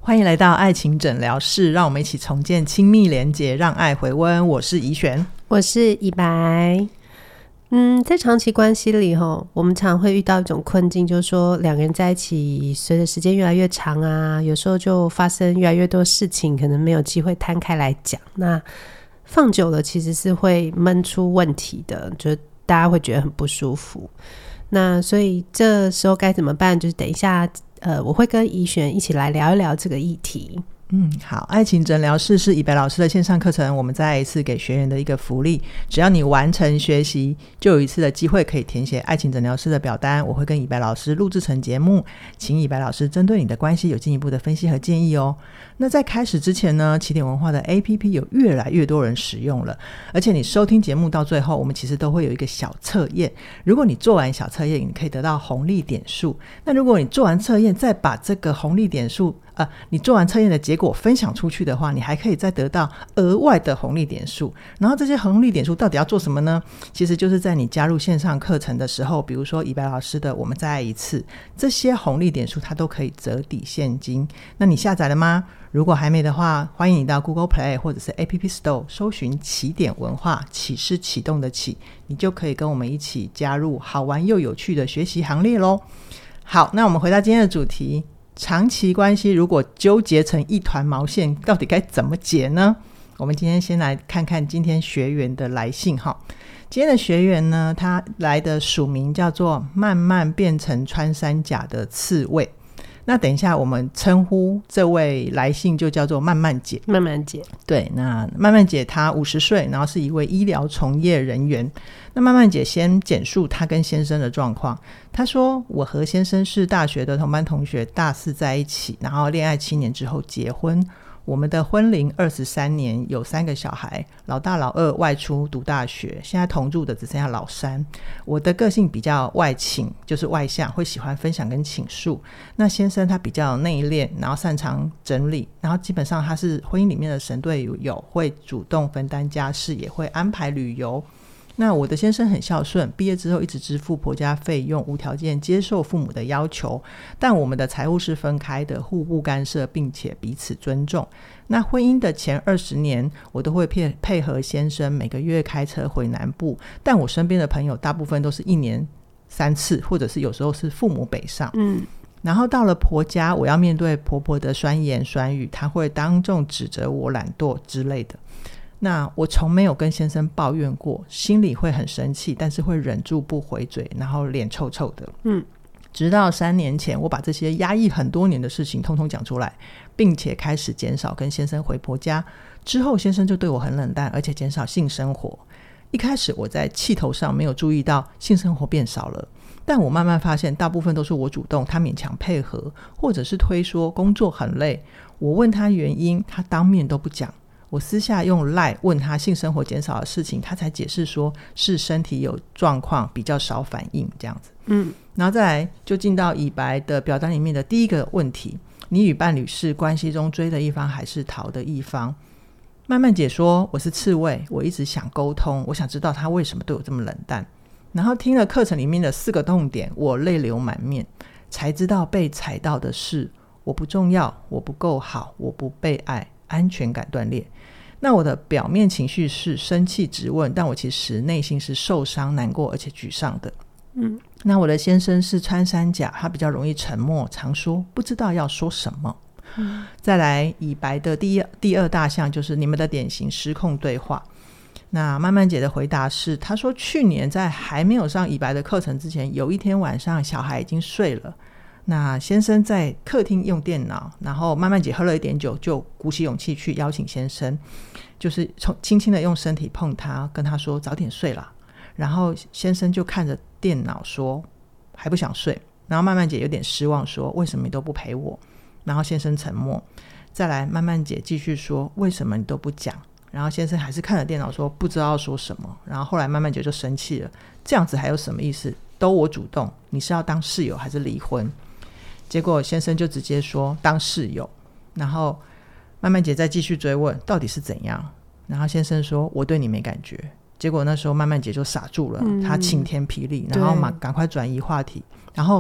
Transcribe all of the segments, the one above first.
欢迎来到爱情诊疗室，让我们一起重建亲密连结，让爱回温。我是怡璇， 我是以白。在长期关系里我们常会遇到一种困境，就是说两个人在一起随着时间越来越长啊，有时候就发生越来越多事情，可能没有机会摊开来讲，那放久了其实是会闷出问题的，就大家会觉得很不舒服。那所以这时候该怎么办，就是等一下我会跟怡璇一起来聊一聊这个议题。 好，爱情诊疗室是以白老师的线上课程，我们再一次给学员的一个福利，只要你完成学习，就有一次的机会可以填写爱情诊疗室的表单，我会跟以白老师录制成节目，请以白老师针对你的关系有进一步的分析和建议哦。那在开始之前呢，起点文化的 APP 有越来越多人使用了，而且你收听节目到最后，我们其实都会有一个小测验，如果你做完小测验，你可以得到红利点数，那如果你做完测验再把这个红利点数你做完测验的结果分享出去的话，你还可以再得到额外的红利点数。然后这些红利点数到底要做什么呢？其实就是在你加入线上课程的时候，比如说以白老师的我们再来一次，这些红利点数它都可以折抵现金。那你下载了吗？如果还没的话，欢迎你到 Google Play 或者是 App Store 搜寻起点文化，起是启动的起，你就可以跟我们一起加入好玩又有趣的学习行列咯。好，那我们回到今天的主题，长期关系如果纠结成一团毛线，到底该怎么解呢？我们今天先来看看今天学员的来信哈。今天的学员呢，他来的署名叫做慢慢变成穿山甲的刺猬，那等一下我们称呼这位来信就叫做慢慢姐。 慢慢姐， 对，那慢慢姐她50岁，然后是一位医疗从业人员。那慢慢姐先简述她跟先生的状况。她说，我和先生是大学的同班同学，大4在一起，然后恋爱7年之后结婚。我们的婚龄23年，有3个小孩，老大老二外出读大学，现在同住的只剩下老三。我的个性比较外倾，就是外向，会喜欢分享跟倾诉。那先生他比较内敛，然后擅长整理，然后基本上他是婚姻里面的神队友，会主动分担家事，也会安排旅游。那我的先生很孝顺，毕业之后一直支付婆家费用，无条件接受父母的要求，但我们的财务是分开的，互不干涉，并且彼此尊重。那婚姻的前20年，我都会配合先生每个月开车回南部，但我身边的朋友大部分都是1年3次，或者是有时候是父母北上。然后到了婆家，我要面对婆婆的酸言酸语，她会当众指责我懒惰之类的。那我从没有跟先生抱怨过，心里会很生气，但是会忍住不回嘴，然后脸臭臭的。直到3年前，我把这些压抑很多年的事情通通讲出来，并且开始减少跟先生回婆家。之后先生就对我很冷淡，而且减少性生活。一开始我在气头上没有注意到性生活变少了，但我慢慢发现大部分都是我主动，他勉强配合，或者是推说工作很累。我问他原因，他当面都不讲。我私下用 LINE 问他性生活减少的事情，他才解释说是身体有状况，比较少反应这样子。然后再来就进到以白的表单里面的第一个问题，你与伴侣是关系中追的一方还是逃的一方？慢慢姐说，我是刺猬，我一直想沟通，我想知道他为什么对我这么冷淡。然后听了课程里面的4个痛点，我泪流满面，才知道被踩到的是我不重要，我不够好，我不被爱，安全感断裂。那我的表面情绪是生气质问，但我其实内心是受伤难过而且沮丧的。那我的先生是穿山甲，他比较容易沉默，常说不知道要说什么。再来以白的第二大项就是你们的典型失控对话。那慢慢姐的回答是，她说去年在还没有上以白的课程之前，有一天晚上小孩已经睡了，那先生在客厅用电脑，然后慢慢姐喝了一点酒，就鼓起勇气去邀请先生，就是轻轻的用身体碰他，跟他说早点睡啦。然后先生就看着电脑说还不想睡，然后慢慢姐有点失望说为什么你都不陪我？然后先生沉默。再来慢慢姐继续说为什么你都不讲？然后先生还是看着电脑说不知道要说什么。然后后来慢慢姐就生气了，这样子还有什么意思？都我主动，你是要当室友还是离婚？结果先生就直接说当室友。然后慢慢姐再继续追问到底是怎样，然后先生说我对你没感觉。结果那时候慢慢姐就傻住了，她晴天霹雳，然后赶快转移话题。然后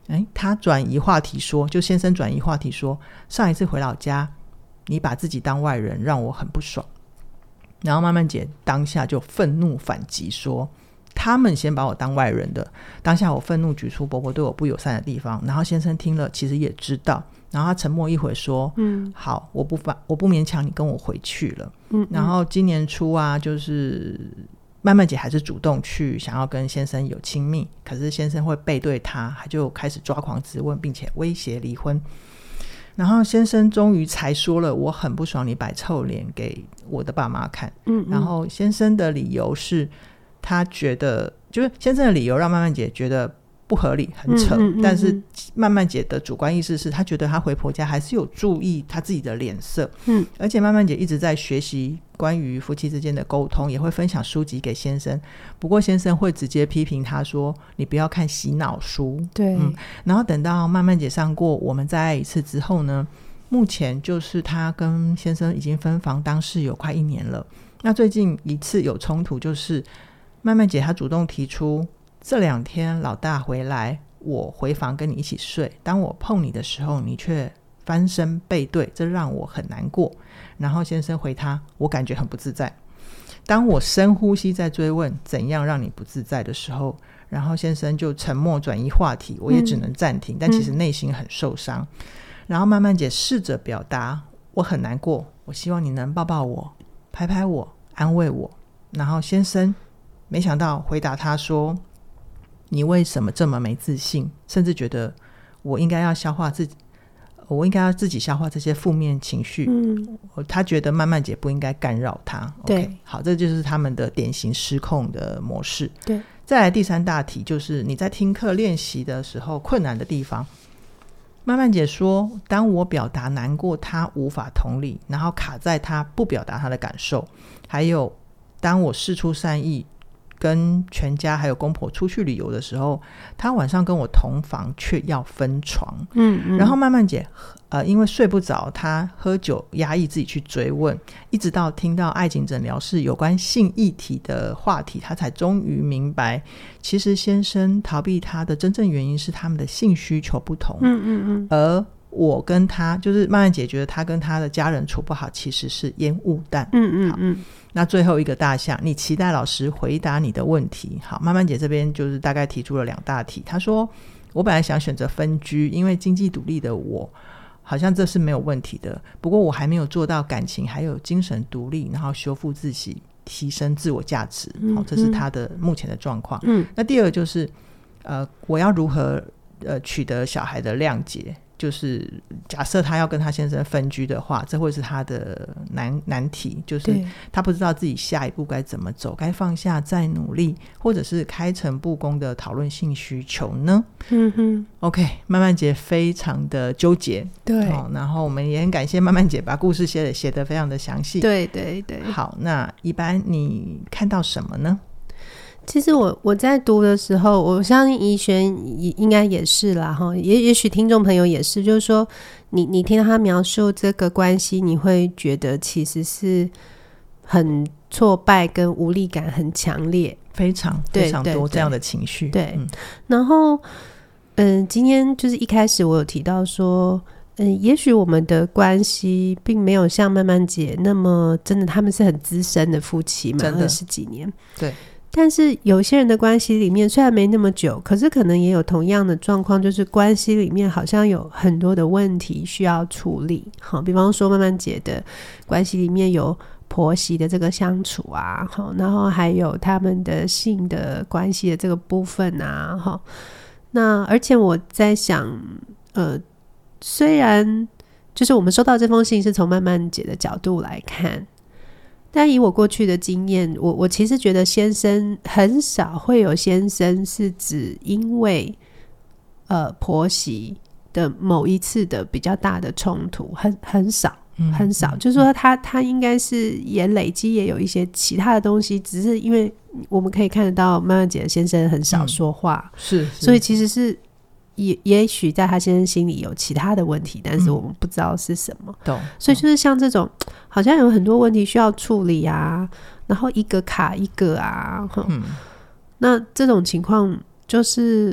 他转移话题说，就先生转移话题说，上一次回老家你把自己当外人，让我很不爽。然后慢慢姐当下就愤怒反击说，他们先把我当外人的。当下我愤怒举出伯伯对我不友善的地方，然后先生听了其实也知道，然后他沉默一会说，好，我不勉强你跟我回去了。然后今年初啊，就是慢慢姐还是主动去想要跟先生有亲密，可是先生会背对她，他就开始抓狂质问，并且威胁离婚。然后先生终于才说了，我很不爽你摆臭脸给我的爸妈看。然后先生的理由是他觉得，就是先生的理由让慢慢姐觉得不合理很扯，但是慢慢姐的主观意识是她觉得她回婆家还是有注意她自己的脸色。而且慢慢姐一直在学习关于夫妻之间的沟通，也会分享书籍给先生，不过先生会直接批评她说你不要看洗脑书。 对， 然后等到慢慢姐上过我们再爱一次之后呢，目前就是她跟先生已经分房当室友快1年了。那最近一次有冲突就是慢慢姐她主动提出，这2天老大回来，我回房跟你一起睡，当我碰你的时候你却翻身背对，这让我很难过。然后先生回他，我感觉很不自在。当我深呼吸在追问怎样让你不自在的时候，然后先生就沉默转移话题，我也只能暂停，但其实内心很受伤。然后慢慢姐试着表达，我很难过，我希望你能抱抱我，拍拍我，安慰我。然后先生没想到回答他说，你为什么这么没自信，甚至觉得我应该要自己消化这些负面情绪。他觉得慢慢姐不应该干扰他。 对， okay， 好，这就是他们的典型失控的模式。 对， 再来第3大题，就是你在听课练习的时候困难的地方。慢慢姐说，当我表达难过他无法同理，然后卡在他不表达他的感受，还有当我释出善意跟全家还有公婆出去旅游的时候，他晚上跟我同房却要分床。然后慢慢姐因为睡不着，他喝酒压抑自己去追问，一直到听到爱情诊疗室有关性议题的话题，他才终于明白，其实先生逃避他的真正原因是他们的性需求不同。而我跟他就是慢慢姐觉得他跟他的家人处不好其实是烟雾弹。那最后一个大项，你期待老师回答你的问题。好，慢慢姐这边就是大概提出了2大题。她说，我本来想选择分居，因为经济独立的我好像这是没有问题的，不过我还没有做到感情还有精神独立，然后修复自己，提升自我价值。好，这是她的目前的状况。那第二个就是我要如何取得小孩的谅解，就是假设他要跟他先生分居的话，这会是他的难题，就是他不知道自己下一步该怎么走，该放下再努力，或者是开诚布公的讨论性需求呢。OK， 慢慢姐非常的纠结。 对， 然后我们也很感谢慢慢姐把故事写得非常的详细。 对对对。 好，那一般你看到什么呢？ 其实我在读的时候，我相信怡璇应该也是啦，也许听众朋友也是，就是说你听到他描述这个关系，你会觉得其实是很挫败跟无力感很强烈， 非常非常多这样的情绪。 对，然后今天就是一开始我有提到说也许我们的关系并没有像慢慢姐那么真的，他们是很资深的夫妻嘛，20几年。对，但是有些人的关系里面虽然没那么久，可是可能也有同样的状况，就是关系里面好像有很多的问题需要处理。好，比方说慢慢姐的关系里面有婆媳的这个相处啊，然后还有他们的性的关系的这个部分啊。那而且我在想虽然就是我们收到这封信是从慢慢姐的角度来看，但以我过去的经验，我其实觉得先生很少会有先生是指因为婆媳的某一次的比较大的冲突，很少很少，就是说他应该是也累积也有一些其他的东西，只是因为我们可以看得到慢慢姐的先生很少说话，是所以其实是也许在他先生心里有其他的问题，但是我们不知道是什么。所以就是像这种好像有很多问题需要处理啊，然后一个卡一个啊。那这种情况就是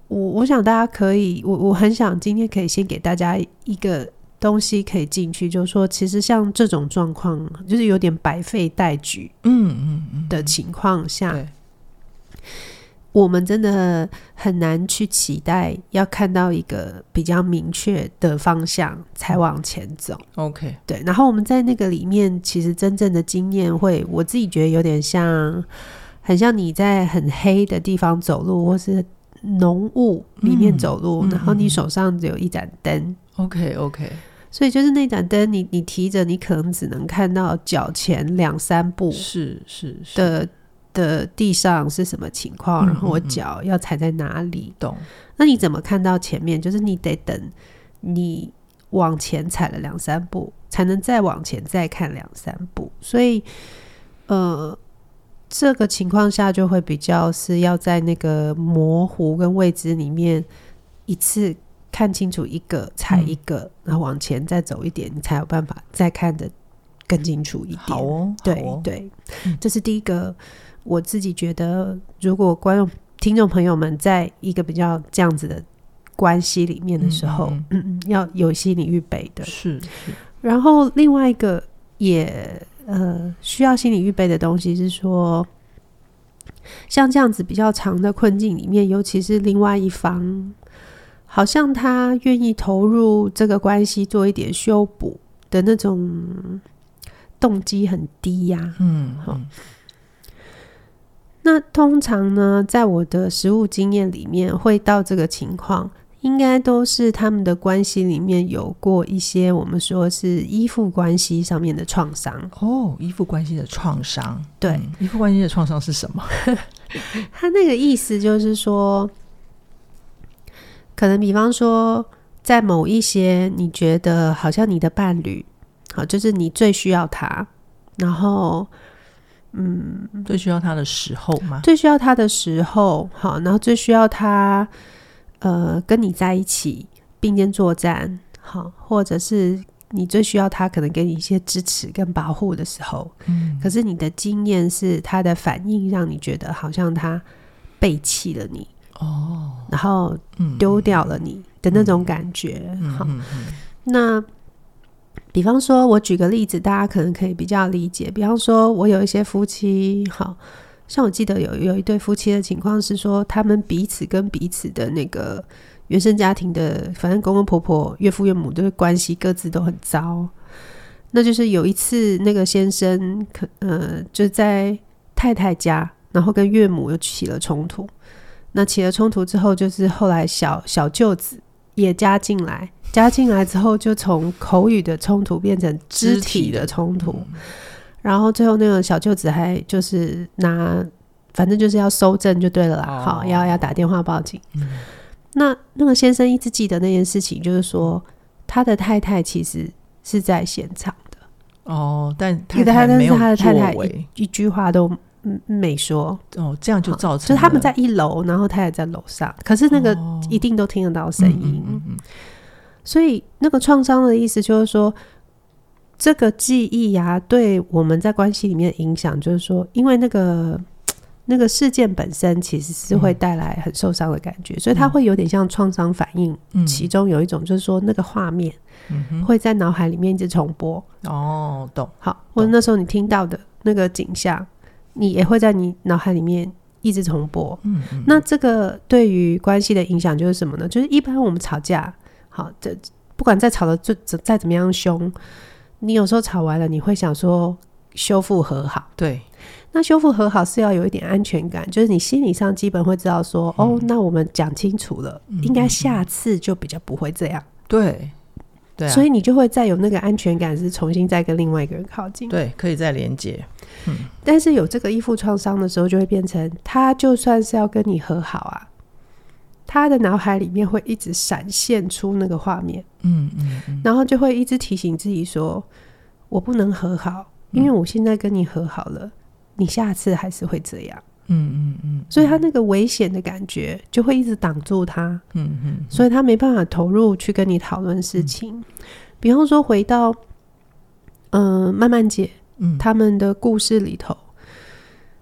我想大家可以，我很想今天可以先给大家一个东西可以进去，就是说其实像这种状况就是有点百废待举的情况下，对，我们真的很难去期待要看到一个比较明确的方向才往前走。 OK， 对，然后我们在那个里面其实真正的经验会，我自己觉得有点很像你在很黑的地方走路，或是浓雾里面走路，然后你手上只有一盏灯。 OK， 所以就是那盏灯你提着，你可能只能看到脚前2-3步是的地上是什么情况，然后我脚要踩在哪里。 懂。 那你怎么看到前面？就是你得等你往前踩了2-3步才能再往前再看2-3步。所以这个情况下就会比较是要在那个模糊跟未知里面一次看清楚一个踩一个，然后往前再走一点，你才有办法再看得更清楚一点。 好哦， 对，这是第一个。我自己觉得如果听众朋友们在一个比较这样子的关系里面的时候，要有心理预备的。是。然后另外一个也需要心理预备的东西是说，像这样子比较长的困境里面，尤其是另外一方好像他愿意投入这个关系做一点修补的那种动机很低呀。那通常呢，在我的实务经验里面会到这个情况，应该都是他们的关系里面有过一些我们说是依附关系上面的创伤。 依附关系的创伤。 对， 依附关系的创伤是什么？ 他那个意思就是说，可能比方说在某一些你觉得好像你的伴侣就是你最需要他，然后最需要他的时候吗？ 最需要他的时候，好，然后最需要他跟你在一起并肩作战，好，或者是你最需要他可能给你一些支持跟保护的时候，可是你的经验是他的反应让你觉得好像他背弃了你，然后丢掉了你的那种感觉。好，那比方说我举个例子大家可能可以比较理解，比方说我有一些夫妻，好像我记得有一对夫妻的情况是说，他们彼此跟彼此的那个原生家庭的反正公公婆婆岳父岳母的关系各自都很糟。那就是有一次那个先生就在太太家，然后跟岳母又起了冲突。那起了冲突之后，就是后来小舅子也加进来之后，就从口语的冲突变成肢体的冲突。然后最后那个小舅子还就是反正就是要搜证就对了啦。好，要打电话报警。那个先生一直记得那件事情，就是说他的太太其实是在现场的。但太太没有作为，但是他的太太一句话都没说。 这样就造成就是他们在1楼，然后太太在楼上，可是那个一定都听得到声音。所以那个创伤的意思就是说，这个记忆对我们在关系里面的影响，就是说因为那个事件本身其实是会带来很受伤的感觉，所以它会有点像创伤反应。其中有一种就是说那个画面会在脑海里面一直重播。 懂。 好，或者那时候你听到的那个景象，你也会在你脑海里面一直重播。那这个对于关系的影响就是什么呢？就是一般我们吵架，好，不管再吵的再怎么样凶，你有时候吵完了，你会想说修复和好。 对。 那修复和好是要有一点安全感，就是你心理上基本会知道说，那我们讲清楚了，应该下次就比较不会这样。 对。 所以你就会再有那个安全感，是重新再跟另外一个人靠近。 对，可以再连接。 但是有这个依附创伤的时候，就会变成他就算是要跟你和好他的脑海里面会一直闪现出那个画面。然后就会一直提醒自己说，我不能和好，因为我现在跟你和好了，你下次还是会这样。所以他那个危险的感觉就会一直挡住他。所以他没办法投入去跟你讨论事情。比方说回到曼曼姐他们的故事里头，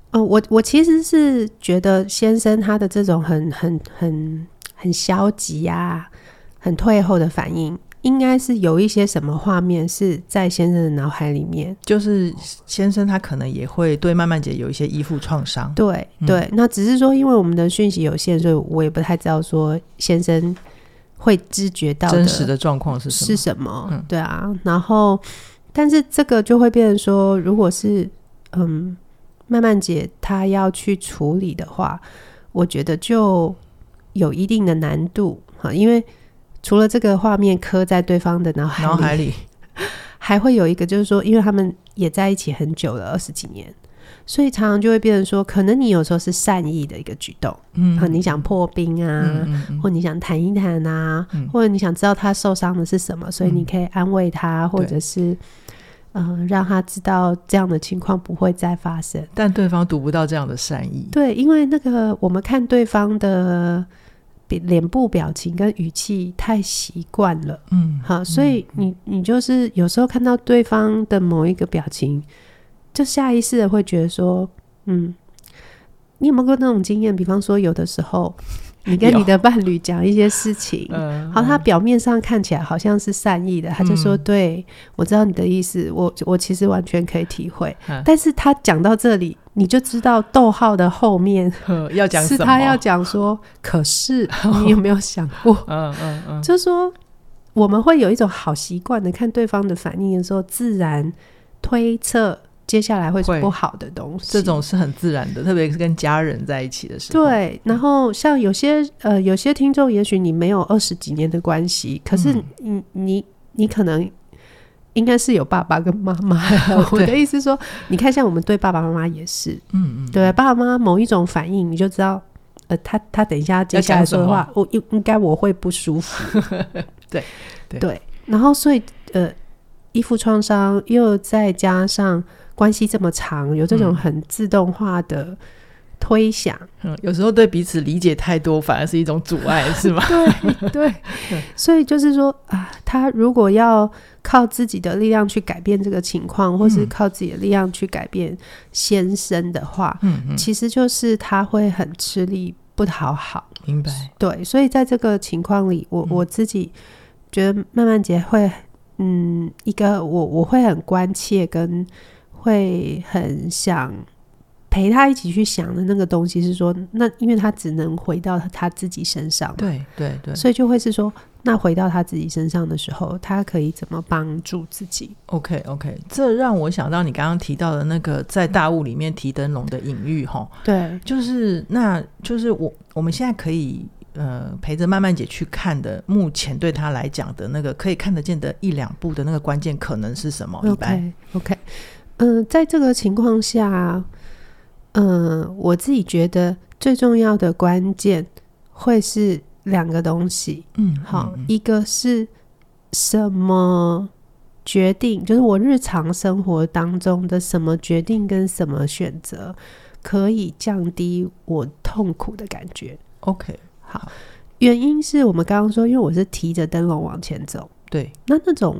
我其实是觉得先生他的这种很消极啊，很退后的反应，应该是有一些什么画面是在先生的脑海里面， 就是先生他可能也会对曼曼姐有一些依附创伤。 对对，那只是说因为我们的讯息有限，所以我也不太知道说先生会知觉到的真实的状况是什么。 对啊，然后但是这个就会变成说，如果是曼曼姐她要去处理的话，我觉得就有一定的难度，因为除了这个画面刻在对方的脑海里还会有一个就是说，因为他们也在一起很久了，20几年，所以常常就会变成说，可能你有时候是善意的一个举动，你想破冰啊，或你想谈一谈啊，或者你想知道他受伤的是什么，所以你可以安慰他，或者是让他知道这样的情况不会再发生， 但对方读不到这样的善意。 对，因为那个我们看对方的脸部表情跟语气太习惯了，好，所以你就是有时候看到对方的某一个表情，就下意识的会觉得说，你有没有过那种经验？比方说，有的时候你跟你的伴侣讲一些事情，好，他表面上看起来好像是善意的，他就说，对，我知道你的意思，我其实完全可以体会，但是他讲到这里，你就知道逗号的后面要讲什么， 是他要讲说，可是你有没有想过就是说我们会有一种好习惯的看对方的反应的时候，自然推测接下来会是不好的东西， 这种是很自然的，特别是跟家人在一起的时候。 对，然后像有些听众，也许你没有20几年的关系，可是你可能应该是有爸爸跟妈妈我的意思是说，你看像我们对爸爸妈妈也是，对，爸爸妈妈某一种反应，你就知道他等一下接下来说的话，应该我会不舒服对，然后所以依附创伤又再加上关系这么长，有这种很自动化的推想， 有时候对彼此理解太多反而是一种阻碍是吗？ 对所以就是说他如果要靠自己的力量去改变这个情况，或是靠自己的力量去改变先生的话，其实就是他会很吃力不讨好。 明白。 对，所以在这个情况里，我自己觉得曼曼姐会一个我会很关切跟会很想陪他一起去想的那个东西是说，那因为他只能回到他自己身上嘛， 对， 所以就会是说，那回到他自己身上的时候，他可以怎么帮助自己。 OK， 这让我想到你刚刚提到的那个在大雾里面提灯笼的隐喻对， 就是我们现在可以陪着曼曼姐去看的，目前对她来讲的那个可以看得见的1-2步的那个关键可能是什么？ OK， 在这个情况下我自己觉得最重要的关键会是2个东西。好，一个是什么决定，就是我日常生活当中的什么决定跟什么选择可以降低我痛苦的感觉。 OK， 好，原因是我们刚刚说，因为我是提着灯笼往前走， 对， 那种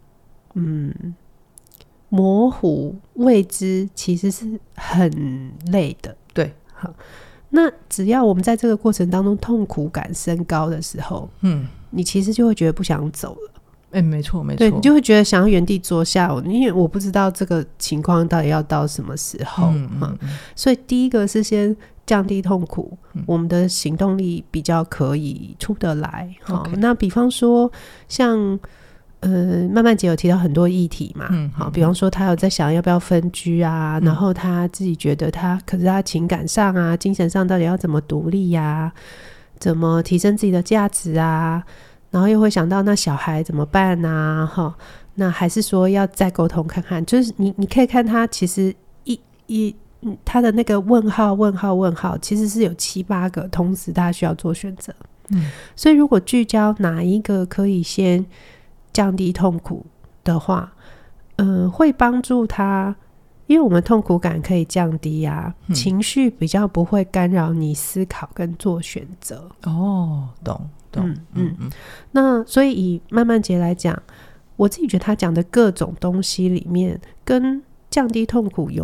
模糊未知其实是很累的。 对， 好，那只要我们在这个过程当中痛苦感升高的时候，你其实就会觉得不想走了。 没错， 对，你就会觉得想要原地坐下，因为我不知道这个情况到底要到什么时候。所以第一个是先降低痛苦，我们的行动力比较可以出得来。那比方说像曼曼姐有提到很多议题嘛，好，比方说她有在想要不要分居啊，然后她自己觉得可是她情感上啊精神上到底要怎么独立啊，怎么提升自己的价值啊，然后又会想到那小孩怎么办啊，那还是说要再沟通看看，就是你可以看她其实她的那个问号其实是有7-8个，同时她需要做选择。所以如果聚焦哪一个可以先降低痛苦的话，会帮助他，因为我们痛苦感可以降低啊，情绪比较不会干扰你思考跟做选择。 懂。 那所以以曼曼姐来讲，我自己觉得她讲的各种东西里面，跟降低痛苦有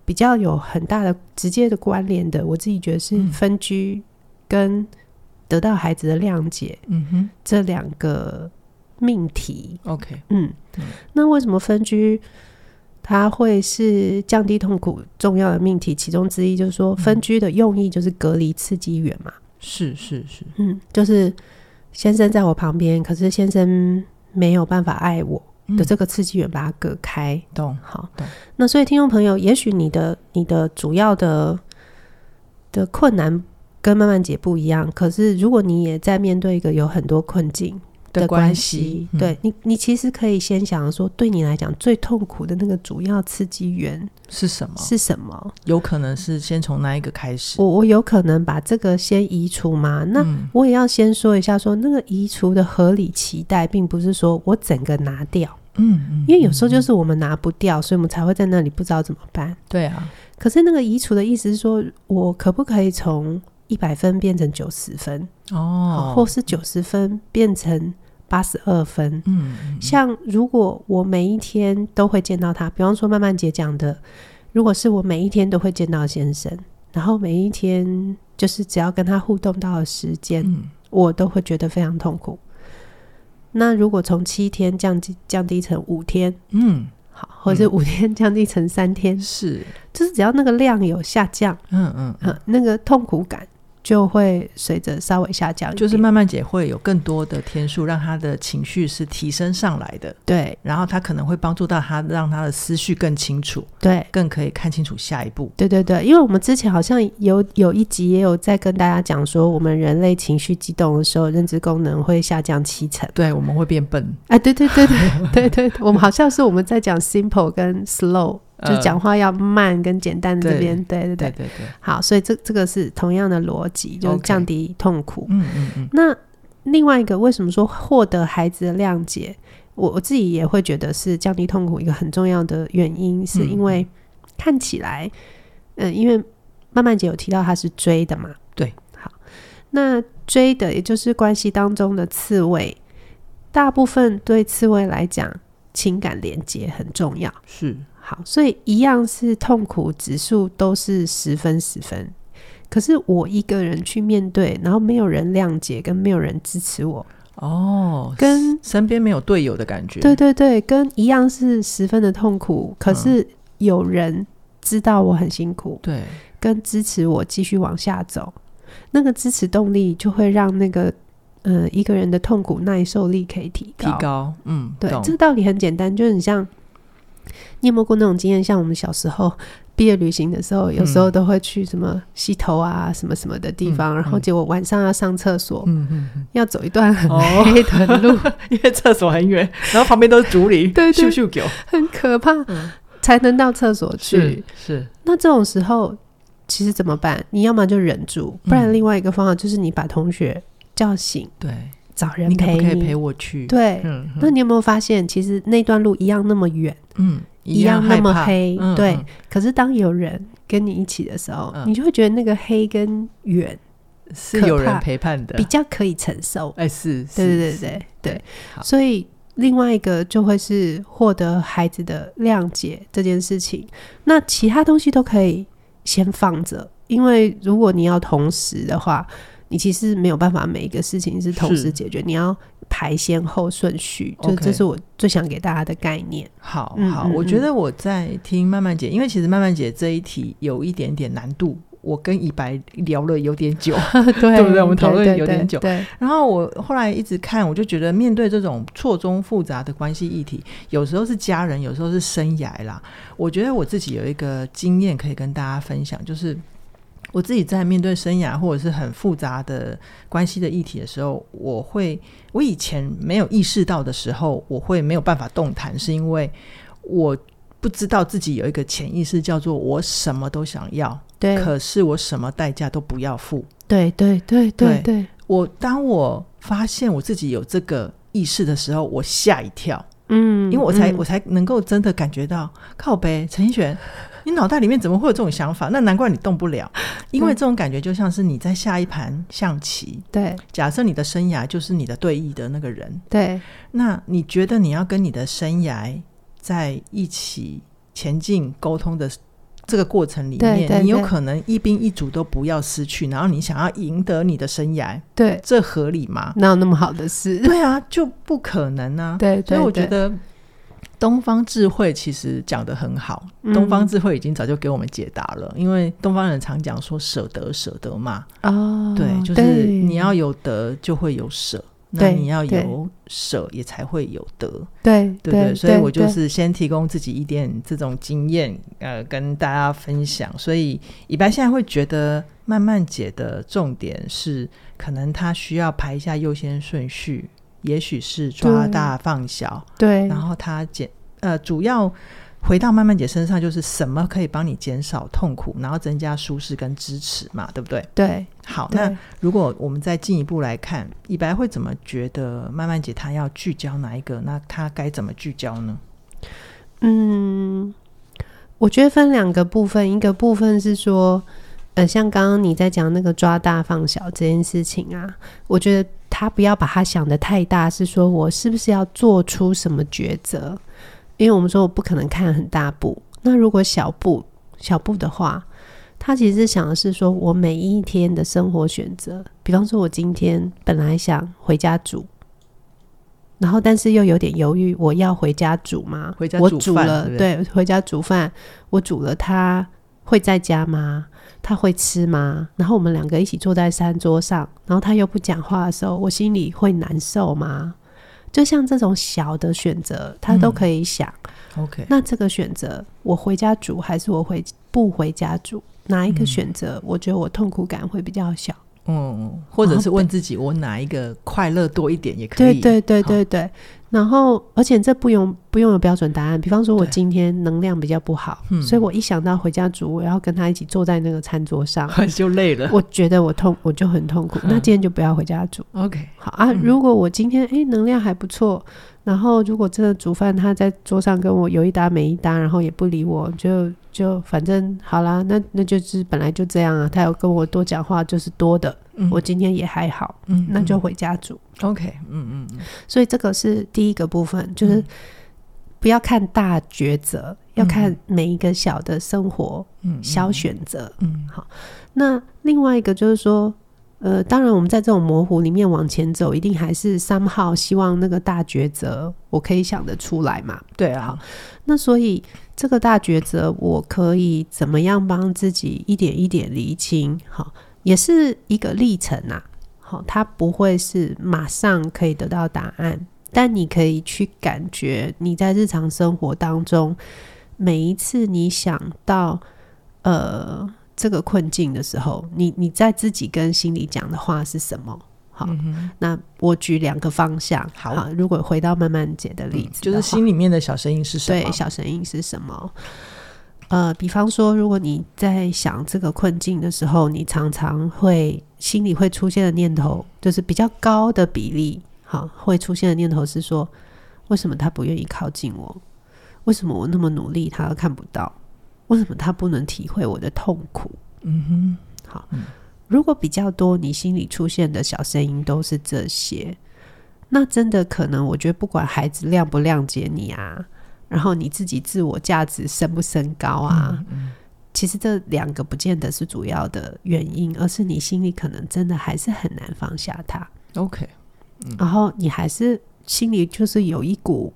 比较有很大的直接的关联的，我自己觉得是分居跟得到孩子的谅解，这两个命题。 OK， 那为什么分居它会是降低痛苦重要的命题其中之一？就是说分居的用意就是隔离刺激源嘛。 是， 就是先生在我旁边，可是先生没有办法爱我的这个刺激源把它隔开。 懂。 好，那所以听众朋友，也许你的主要的困难跟曼曼姐不一样，可是如果你也在面对一个有很多困境的关系，对，你其实可以先想说，对你来讲最痛苦的那个主要刺激源是什么？有可能是先从哪一个开始？ 我有可能把这个先移除吗？那我也要先说一下说，那个移除的合理期待并不是说我整个拿掉，因为有时候就是我们拿不掉，所以我们才会在那里不知道怎么办。 对啊， 可是那个移除的意思是说，我可不可以从100分变成90分，或是90分变成82分。像如果我每一天都会见到他，比方说曼曼姐讲的，如果是我每一天都会见到先生，然后每一天就是只要跟他互动到的时间，我都会觉得非常痛苦。那如果从7天降低成5天，好，或者是5天降低成3天， 是， 就是只要那个量有下降，那个痛苦感就会随着稍微下降一点， 就是曼曼姐会有更多的天数让她的情绪是提升上来的。 对， 然后她可能会帮助到她，让她的思绪更清楚， 对， 更可以看清楚下一步。 对，因为我们之前好像有一集也有在跟大家讲说，我们人类情绪激动的时候，认知功能会下降70%。 对，我们会变笨。 对，我们好像是我们在讲 simple 跟 slow，就是讲话要慢跟简单的这边。对。好，所以这个是同样的逻辑，就是降低痛苦。那另外一个，为什么说获得孩子的谅解，我自己也会觉得是降低痛苦一个很重要的原因，是因为看起来因为曼曼姐有提到她是追的嘛。 对， 好，那追的也就是关系当中的刺猬，大部分对刺猬来讲情感连结很重要。 是， 好，所以一样是痛苦指数都是10分10分，可是我一个人去面对，然后没有人谅解跟没有人支持我，跟身边没有队友的感觉。 对，跟一样是10分的痛苦，可是有人知道我很辛苦， 对， 跟支持我继续往下走，那个支持动力就会让那个一个人的痛苦耐受力可以提高。对，这个道理很简单，就很像你有没有过那种经验，像我们小时候毕业旅行的时候，有时候都会去什么溪头啊什么什么的地方，然后结果晚上要上厕所，要走一段很黑的路， 因为厕所很远，然后旁边都是竹林， 对， 咻咻狗， 很可怕，才能到厕所去。 是。 那这种时候其实怎么办？你要么就忍住，不然另外一个方法就是你把同学叫醒， 对， 找人陪你， 可不可以陪我去？ 对，那你有没有发现其实那段路一样那么远，一样那么黑，对，可是当有人跟你一起的时候，你就会觉得那个黑跟远是有人陪伴的， 比较可以承受。 是， 对，所以另外一个就会是获得孩子的谅解这件事情，那其他东西都可以先放着，因为如果你要同时的话，你其实没有办法每一个事情是同时解决，你要排先后顺序，就这是我最想给大家的概念。 好，我觉得我在听曼曼姐，因为其实曼曼姐这一题有一点点难度，我跟以白聊了有点久对不对？我们讨论有点久， 对。 然后我后来一直看，我就觉得面对这种错综复杂的关系议题，有时候是家人，有时候是生涯啦。我觉得我自己有一个经验可以跟大家分享，就是我自己在面对生涯或者是很复杂的关系的议题的时候，我以前没有意识到的时候，我会没有办法动弹，是因为我不知道自己有一个潜意识叫做我什么都想要， 对， 可是我什么代价都不要付。 对， 当我发现我自己有这个意识的时候，我吓一跳，因为我才能够真的感觉到，靠北陈奕璇你脑袋里面怎么会有这种想法？那难怪你动不了，因为这种感觉就像是你在下一盘象棋， 对， 假设你的生涯就是你的对弈的那个人， 对， 那你觉得你要跟你的生涯在一起前进沟通的这个过程里面，你有可能一兵一卒都不要失去，然后你想要赢得你的生涯， 对， 这合理吗？ 哪有那么好的事？ 对啊，就不可能啊。 对， 所以我觉得东方智慧其实讲得很好，东方智慧已经早就给我们解答了，因为东方人常讲说舍得嘛。对，就是你要有得就会有舍，那你要有舍也才会有得。对，所以我就是先提供自己一点这种经验跟大家分享。所以以白现在会觉得慢慢姐的重点是可能她需要排一下优先顺序，也许是抓大放小， 对， 然后她主要回到慢慢姐身上，就是什么可以帮你减少痛苦，然后增加舒适跟支持嘛，对不对？ 对。 好，那如果我们再进一步来看，以白会怎么觉得慢慢姐她要聚焦哪一个？那她该怎么聚焦呢？ 我觉得分两个部分，一个部分是说像刚刚你在讲那个抓大放小这件事情啊，我觉得他不要把它想得太大，是说我是不是要做出什么抉择，因为我们说我不可能看很大步，那如果小步的话，他其实想的是说我每一天的生活选择，比方说我今天本来想回家煮，然后但是又有点犹豫，我要回家煮吗？ 回家煮饭， 我煮了，对，回家煮饭，我煮了他会在家吗？他会吃吗？然后我们两个一起坐在餐桌上，然后他又不讲话的时候，我心里会难受吗？就像这种小的选择他都可以想 OK， 那这个选择我回家煮还是我不回家煮，哪一个选择我觉得我痛苦感会比较小？ 或者是问自己我哪一个快乐多一点也可以。 对，然后而且这不用有标准答案，比方说我今天能量比较不好，所以我一想到回家煮我要跟他一起坐在那个餐桌上就累了， 我觉得我就很痛苦，那今天就不要回家煮。 OK， 好啊，如果我今天能量还不错，然后如果真的煮饭他在桌上跟我有一搭没一搭，然后也不理我，就反正好啦，那就是本来就这样啊，他有跟我多讲话就是多的，我今天也还好，那就回家煮。 OK， 所以这个是第一个部分，就是不要看大抉择，要看每一个小的生活小选择。好，那另外一个就是说当然我们在这种模糊里面往前走，一定还是somehow希望那个大抉择我可以想得出来嘛。 对啊， 好，那所以这个大抉择我可以怎么样帮自己一点一点厘清，好，也是一个历程啊。好，它不会是马上可以得到答案，但你可以去感觉你在日常生活当中每一次你想到这个困境的时候，你在自己跟心里讲的话是什么。好，那我举两个方向。好，如果回到慢慢姐的例子就是心里面的小声音是什么？ 对，小声音是什么？比方说如果你在想这个困境的时候，你常常会心里会出现的念头，就是比较高的比例会出现的念头是说，为什么他不愿意靠近我？为什么我那么努力他都看不到？为什么他不能体会我的痛苦？好，如果比较多你心里出现的小声音都是这些，那真的可能我觉得不管孩子谅不谅解你啊，然后你自己自我价值升不升高啊，其实这两个不见得是主要的原因，而是你心里可能真的还是很难放下它。 OK， 然后你还是心里就是有一股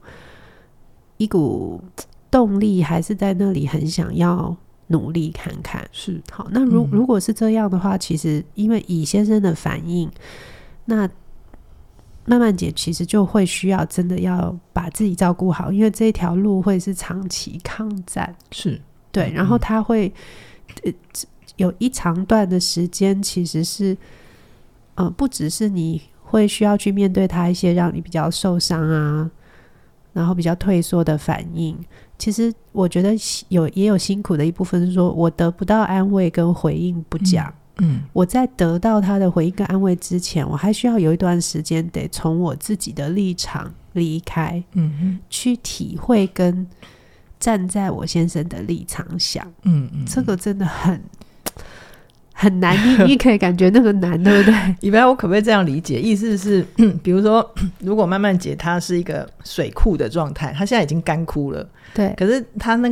动力还是在那里，很想要努力看看。 是， 好，那如果是这样的话，其实因为以先生的反应，那慢慢姐其实就会需要真的要把自己照顾好，因为这条路会是长期抗战。 是， 对，然后他会有一长段的时间其实是不只是你会需要去面对他一些让你比较受伤啊，然后比较退缩的反应，其实我觉得也有辛苦的一部分是说我得不到安慰跟回应不讲，我在得到他的回应跟安慰之前，我还需要有一段时间得从我自己的立场离开，去体会跟站在我先生的立场想，这个真的很难，你可以感觉那个难，对不对？ 以白我可不可以这样理解？意思是比如说如果慢慢姐她是一个水库的状态，她现在已经干枯了， 对， 可是她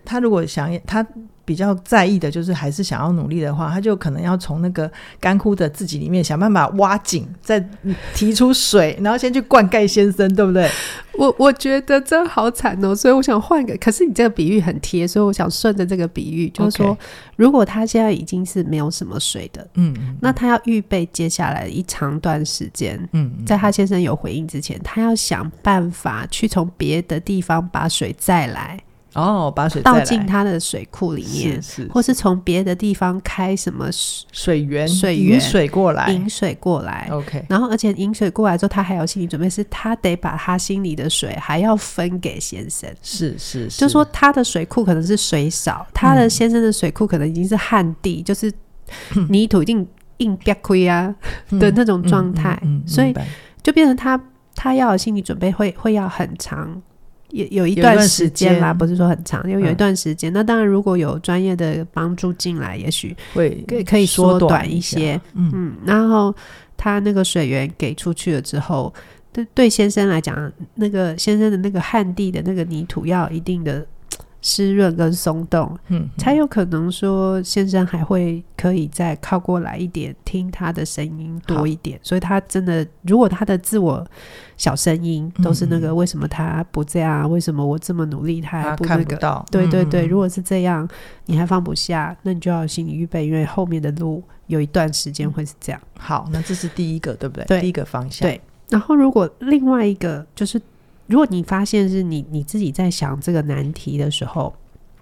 他如果他比较在意的就是还是想要努力的话，他就可能要从那个干枯的自己里面想办法挖井，再提出水，然后先去灌溉先生，对不对？ 我觉得这好惨哦，所以我想换个，可是你这个比喻很贴，所以我想顺着这个比喻，就是说如果他现在已经是没有什么水的，那他要预备接下来一长段时间，在他先生有回应之前，他要想办法去从别的地方把水再来，把水再来倒进他的水库里面，或是从别的地方开什么水源引水过来 OK， 然后而且引水过来之后，他还有心理准备，是他得把他心里的水还要分给先生， 是就是说他的水库可能是水少，他的先生的水库可能已经是旱地，就是泥土一定硬憋亏啊的那种状态，所以就变成他要有心理准备会要很长，有一段时间啦，不是说很长，有一段时间。那当然如果有专业的帮助进来，也许可以缩短一些。然后他那个水源给出去了之后，对先生来讲，那个先生的那个旱地的那个泥土要有一定的湿润跟松动，才有可能说先生还会可以再靠过来一点，听他的声音多一点。所以他真的，如果他的自我小声音都是那个为什么他不这样，为什么我这么努力他还不那个， 看不到， 对对对，如果是这样你还放不下，那你就要有心理预备，因为后面的路有一段时间会是这样。 好，那这是第一个，对不对？ 对， 第一个方向。 对，然后如果另外一个就是如果你发现是你自己在想这个难题的时候，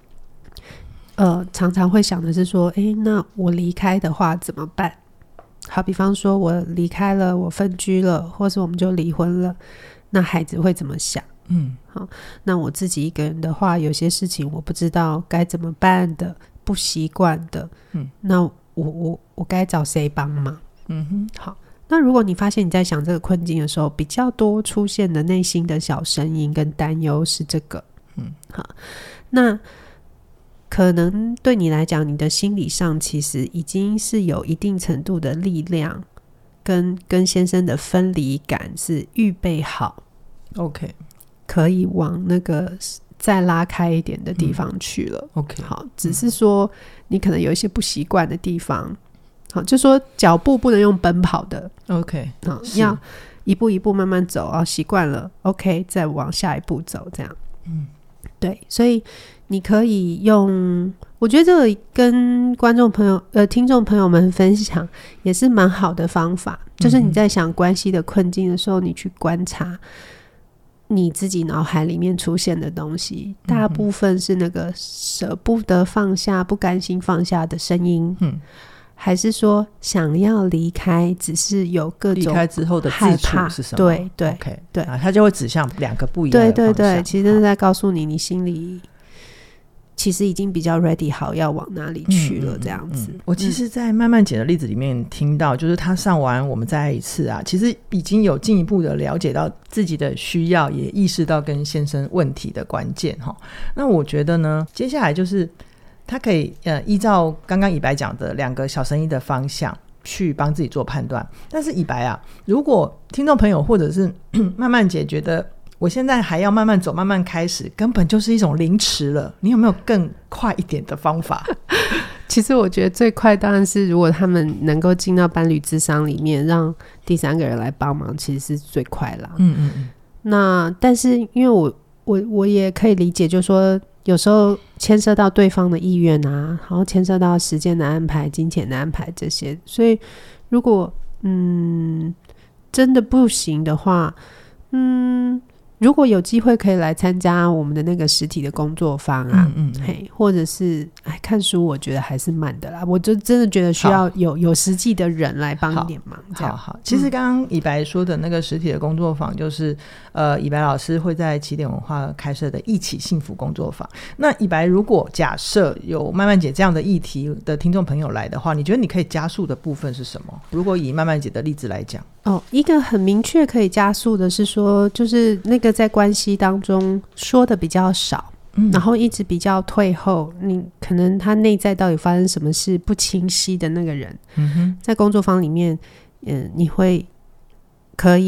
常常会想的是说，那我离开的话怎么办？好，比方说我离开了，我分居了，或是我们就离婚了，那孩子会怎么想？好，那我自己一个人的话，有些事情我不知道该怎么办的，不习惯的，那我该找谁帮忙？好。那如果你发现你在想这个困境的时候，比较多出现的内心的小声音跟担忧是这个，好，那可能对你来讲，你的心理上其实已经是有一定程度的力量，跟先生的分离感是预备好 ，OK， 可以往那个再拉开一点的地方去了 ，OK， 好，只是说你可能有一些不习惯的地方。好，就说脚步不能用奔跑的 OK， 要一步一步慢慢走，习惯了 OK 再往下一步走，这样对，所以你可以用，我觉得这个跟观众朋友听众朋友们分享也是蛮好的方法，就是你在想关系的困境的时候，你去观察你自己脑海里面出现的东西，大部分是那个舍不得放下不甘心放下的声音，还是说想要离开，只是有各种离开之后的自处是什么？ 对对 ，OK， 对， 他就会指向两个不一样的方向。 对对对，其实是在告诉你，你心里其实已经比较 ready 好要往哪里去了，这样子。 我其实在慢慢姐的例子里面听到，就是他上完我们再来一次啊，其实已经有进一步的了解到自己的需要，也意识到跟先生问题的关键。那我觉得呢，接下来就是他可以依照刚刚以白讲的两个小声音的方向去帮自己做判断。但是以白啊，如果听众朋友或者是慢慢姐觉得我现在还要慢慢走慢慢开始，根本就是一种凌迟了，你有没有更快一点的方法？ 其实我觉得最快当然是如果他们能够进到伴侣咨商里面，让第三个人来帮忙，其实是最快啦。那但是因为我也可以理解，就是说有时候牵涉到对方的意愿啊，然后牵涉到时间的安排、金钱的安排这些，所以如果真的不行的话，如果有机会可以来参加我们的那个实体的工作坊啊，或者是看书，我觉得还是慢的啦。我就真的觉得需要有实际的人来帮一点忙。 好，其实刚刚以白说的那个实体的工作坊，就是以白老师会在起点文化开设的一起幸福工作坊。那以白，如果假设有慢慢姐这样的议题的听众朋友来的话，你觉得你可以加速的部分是什么？如果以慢慢姐的例子来讲， 一个很明确可以加速的是说，就是那个在关系当中说的比较少，然后一直比较退后，你可能他内在到底发生什么事不清晰的那个人，在工作坊里面你会可以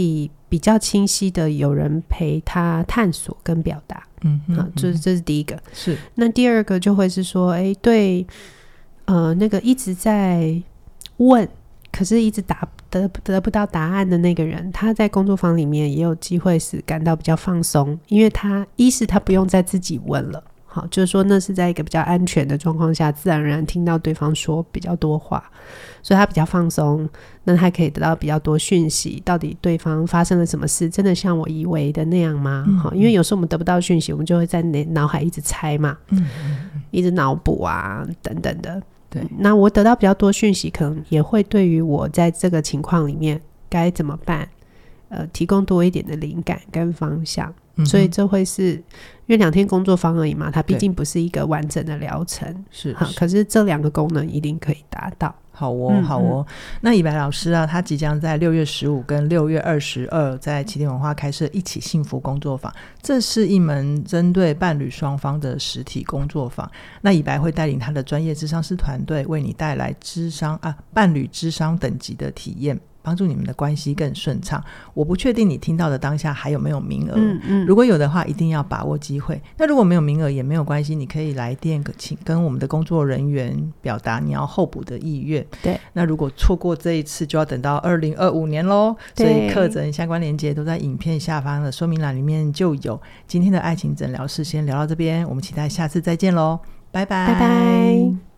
比较清晰的有人陪他探索跟表达。这是第一个。 是。 那第二个就会是说，对那个一直在问可是一直得不到答案的那个人，他在工作坊里面也有机会是感到比较放松，因为一是他不用再自己问了，好，就是说那是在一个比较安全的状况下，自然而然听到对方说比较多话，所以他比较放松，那他可以得到比较多讯息，到底对方发生了什么事，真的像我以为的那样吗？因为有时候我们得不到讯息，我们就会在脑海一直猜嘛，一直脑补啊等等的。对，那我得到比较多讯息，可能也会对于我在这个情况里面该怎么办提供多一点的灵感跟方向。所以这会是因为2天工作坊而已嘛，它毕竟不是一个完整的疗程，是可是这2个功能一定可以达到。 好哦，好哦。那以白老师啊，他即将在6月15跟6月22在起点文化开设一起幸福工作坊，这是一门针对伴侣双方的实体工作坊。那以白会带领他的专业諮商师团队，为你带来伴侣諮商等级的体验，帮助你们的关系更顺畅。我不确定你听到的当下还有没有名额，如果有的话一定要把握机会。那如果没有名额也没有关系，你可以来电跟我们的工作人员表达你要候补的意愿。对，那如果错过这一次就要等到2025年咯，所以课程相关连结都在影片下方的说明栏里面就有。今天的爱情诊疗室先聊到这边，我们期待下次再见咯，拜拜拜拜。